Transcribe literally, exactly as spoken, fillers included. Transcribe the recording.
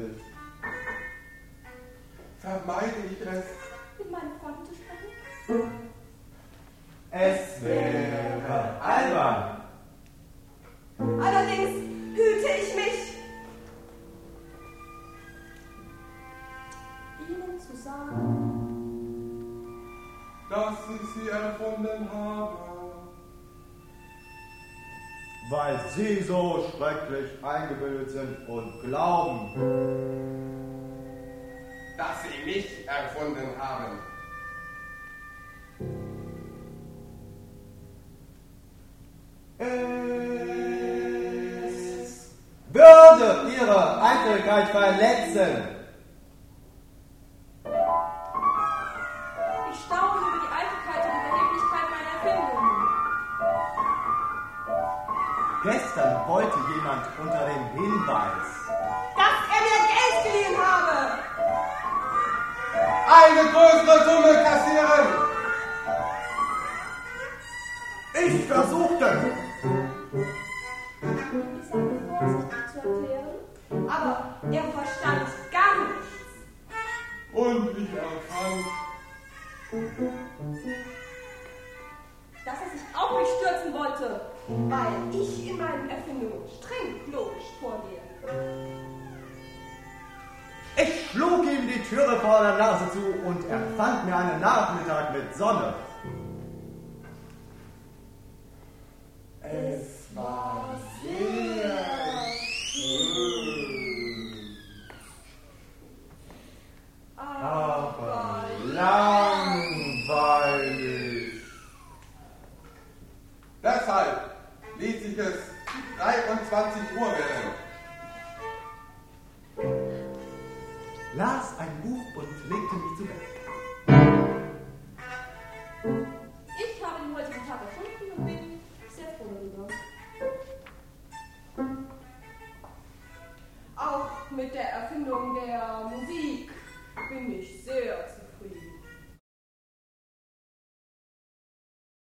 ist. Vermeide ich es, mit meinem Freund zu sprechen? es wäre albern. Allerdings hüte ich mich, Ihnen zu sagen, dass ich sie erfunden habe. Weil Sie so schrecklich eingebildet sind und glauben, Dass sie mich erfunden haben. es würde Ihre Eitelkeit verletzen. ich staune über die Eitelkeit und Überheblichkeit meiner Erfindungen. Gestern wollte jemand unter dem Hinweis, Dass er mir Geld geliehen habe! Eine größere Summe kassieren! ich versuchte, Ich sagte vorsichtig zu erklären, aber er verstand gar nichts. Und ich erfand, Dass er sich auf mich stürzen wollte, weil ich in meinen Erfindungen streng logisch vorgehe. ich schlug ihm die Türe vor der Nase zu und erfand mir einen Nachmittag mit Sonne. es war sehr schön. Aber langweilig. Deshalb ließ ich es dreiundzwanzig Uhr werden. Las ein Buch und legte mich zu Bett.